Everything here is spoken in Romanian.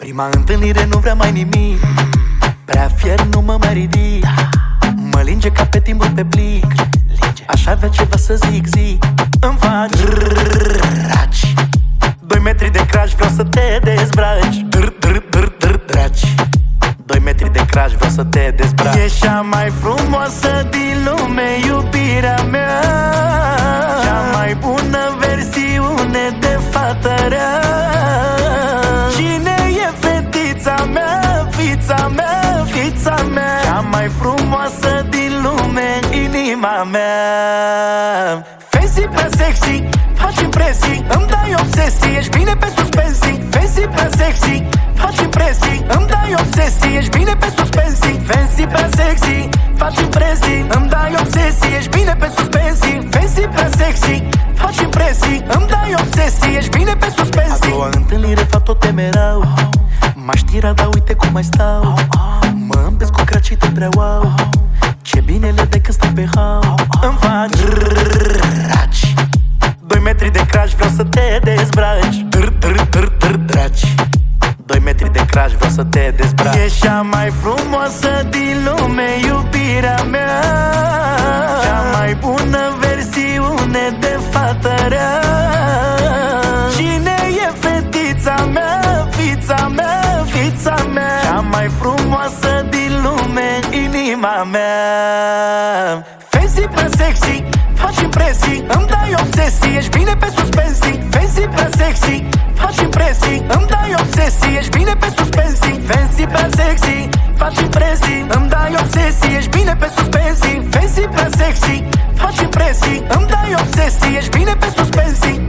Prima întâlnire nu vrea mai nimic, prea fier nu mă mai ridic. Mă linge ca pe timpul pe plic, aș avea ceva să zic. Îmi faci raci, 2 metri de craj, vreau să te dezbraci. Draci, 2 metri de craj, vreau să te dezbraci. Ești cea mai frumoasă din lume, iubirea mea, cea mai bună versiune de fată rea. Cine e fetița mea, fița mea, fița mea, cea mai frumoasă din lume, inima mea. Fancy prea sexy, faci impresii, îmi dai obsesii, ești bine pe suspensii. Fancy prea sexy, faci impresii, îmi dai obsesii, ești bine pe suspensii. Fancy prea sexy, faci impresii, îmi dai obsesii, ești bine pe suspensii. Fancy prea sexy, faci impresii, îmi dai obsesii, ești bine pe suspensii. A doua întâlnire fac tot temerau, m-aș tira, dar uite cum mai stau. Mă îmbesc cu cracite prea wow, ce bine le dai când stai pe hau. Îmi faci raci, 2 metri de craj, vreau să te dezbraci. Draci, 2 metri de craj, vreau să te dezbraci. Ești cea mai frumoasă din lume, iubirea mea, cea mai bună versiune de fată rea. Cine e fetița mea, fița mea, fița mea, cea mai frumoasă din lume, inima mea. Fancy prea sexy, faci impresii, îmi dai obsesii, ești bine pe suspensii. Fancy prea sexy, faci impresii, îmi dai obsesii, ești bine pe suspensii. Fancy prea sexy, faci impresii, îmi dai obsesii, ești bine pe suspensii. Fancy prea sexy, faci impresii, îmi dai obsesii, ești bine pe suspensii.